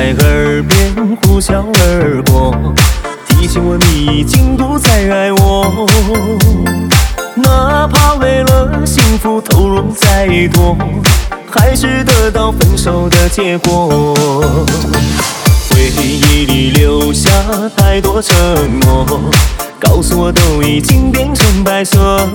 在耳边呼啸而过，提醒我你已经不再爱我。哪怕为了幸福投入再多，还是得到分手的结果。回忆里留下太多承诺，告诉我都已经变成白色。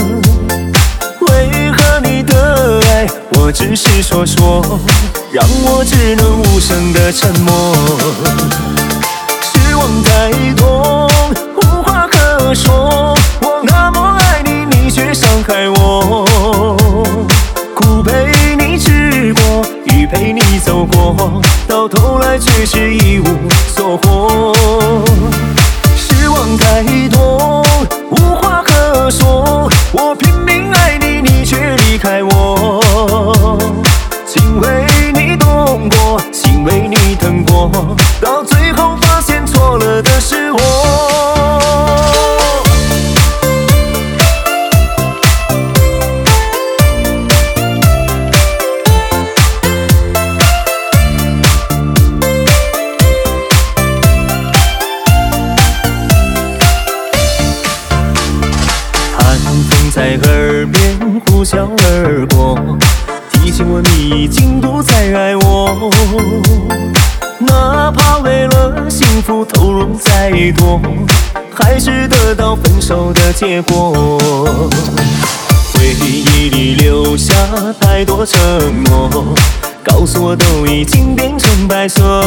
为何你的爱我只是说说，让我只能无声的沉默？失望太多，无话可说，我那么爱你，你却伤害我。苦陪你吃过，雨陪你走过，到头来却是一无所获。失望太多，无话可说，我拼命爱你，你却离开我。情为你动过，心为你疼过，到最后发现错了的是我。寒风在耳边呼啸而过，提醒我你已经不再爱我。哪怕为了幸福投入再多，还是得到分手的结果。回忆里留下太多承诺，告诉我都已经变成白色。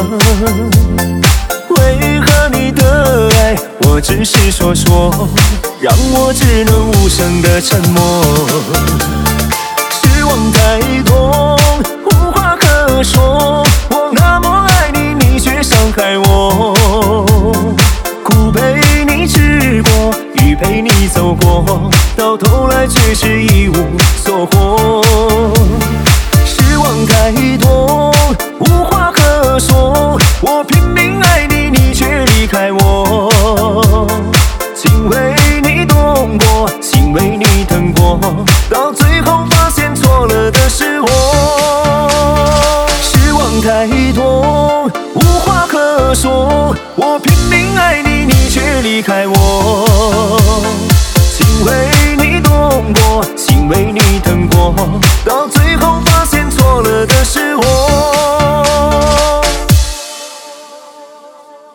为何你的爱我只是说说，让我只能无声的沉默？失望太多，无话可说，我那么爱你，你却伤害我。苦陪你吃过，雨陪你走过，到头来却是一无所获。失望太多，无话可说，我拼命爱你，你却离开我。情为你动过，心为你疼过，到最后发现错了的是我。失望太多，无话可说，我拼命爱你，你却离开我。